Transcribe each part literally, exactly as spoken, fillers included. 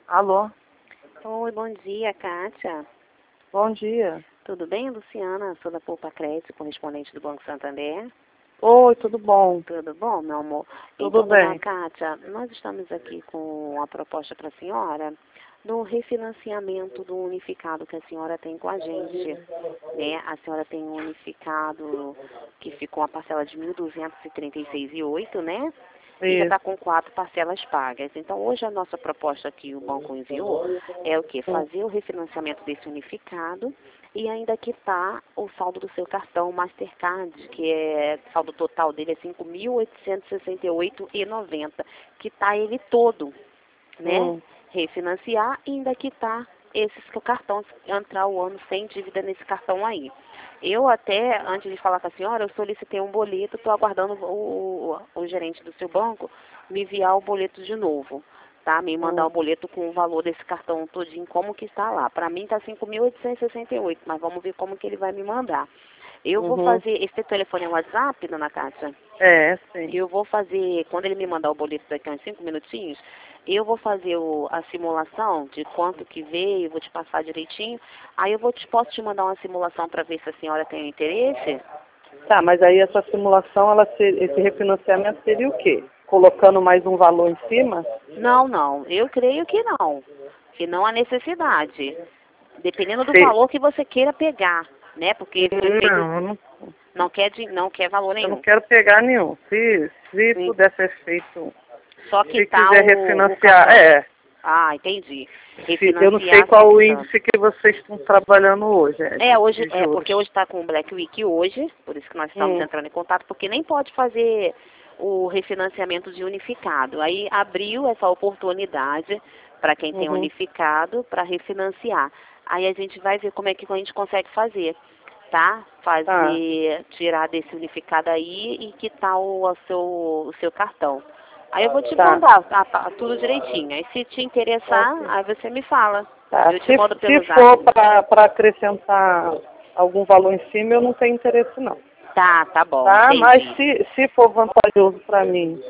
Alô? Oi, bom dia, Kátia. Bom dia. Tudo bem, Luciana? Sou da Poupa Crédito, correspondente do Banco Santander. Oi, tudo bom? Tudo bom, meu amor? Tudo então, dona bem. Kátia, nós estamos aqui com a proposta para a senhora do refinanciamento do unificado que a senhora tem com a gente. Né? A senhora tem um unificado que ficou a parcela de mil duzentos e trinta e seis reais e oito centavos, né? E já Isso. está com quatro parcelas pagas. Então, hoje a nossa proposta que o banco enviou é o quê? Fazer o refinanciamento desse unificado e ainda quitar o saldo do seu cartão Mastercard, que é o saldo total dele é cinco mil oitocentos e sessenta e oito reais e noventa centavos. Quitar ele todo, né? Hum. Refinanciar e ainda quitar esses cartões, entrar o ano sem dívida nesse cartão aí. Eu até, antes de falar com a senhora, eu solicitei um boleto, estou aguardando o, o, o gerente do seu banco me enviar o boleto de novo, tá? Me mandar o Hum. boleto com o valor desse cartão todinho, como que está lá. Para mim está cinco mil oitocentos e sessenta e oito, mas vamos ver como que ele vai me mandar. Eu vou Uhum. fazer, esse telefone é WhatsApp, dona Kátia? É, sim. Eu vou fazer, quando ele me mandar o boleto daqui a uns cinco minutinhos, eu vou fazer o, a simulação de quanto que veio, vou te passar direitinho. Aí eu vou te, posso te mandar uma simulação para ver se a senhora tem interesse? Tá, mas aí essa simulação, ela ser, esse refinanciamento seria o quê? Colocando mais um valor em cima? Não, não. Eu creio que não. Que não há necessidade. Dependendo do Se... valor que você queira pegar, né? Porque foi feito, Não, eu não, não quer, de- não quer valor eu não nenhum. quero pegar nenhum. Se, se Sim. puder ser feito, Só se quitar quiser o, o refinanciar, cartão. é. Ah, entendi. Se, eu não sei Refinanciar só qual o quitando. índice que vocês estão trabalhando hoje, é, É, de, hoje, de é, juros. porque hoje está com o Black Week hoje, por isso que nós estamos Hum. entrando em contato, porque nem pode fazer o refinanciamento de unificado. Aí abriu essa oportunidade para quem tem Uhum. unificado para refinanciar. Aí a gente vai ver como é que a gente consegue fazer, tá? Tá. Fazer, tirar desse unificado aí e quitar o, o seu, o seu cartão. Aí eu vou te Tá. mandar tá, tá, tudo direitinho. Aí se te interessar, Ok. aí você me fala. Tá. Eu te Se, mando se pelo for zap. para acrescentar algum valor em cima, eu não tenho interesse não. Tá, tá bom, Tá? Mas entendi. se, se for vantajoso para mim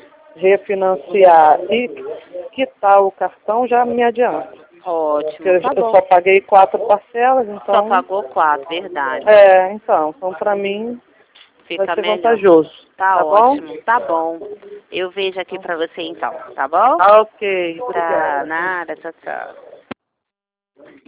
refinanciar e quitar o cartão, já me adianta. Porque Ótimo, eu, tá eu bom. só paguei quatro parcelas, Só então... pagou quatro, verdade. É, então, então para mim vai Fica ser melhor. vantajoso. Tá Tá bom? ótimo, tá bom. Eu vejo aqui pra você então, tá bom? Ah, ok. Tá, Obrigada. nada, tchau, tchau.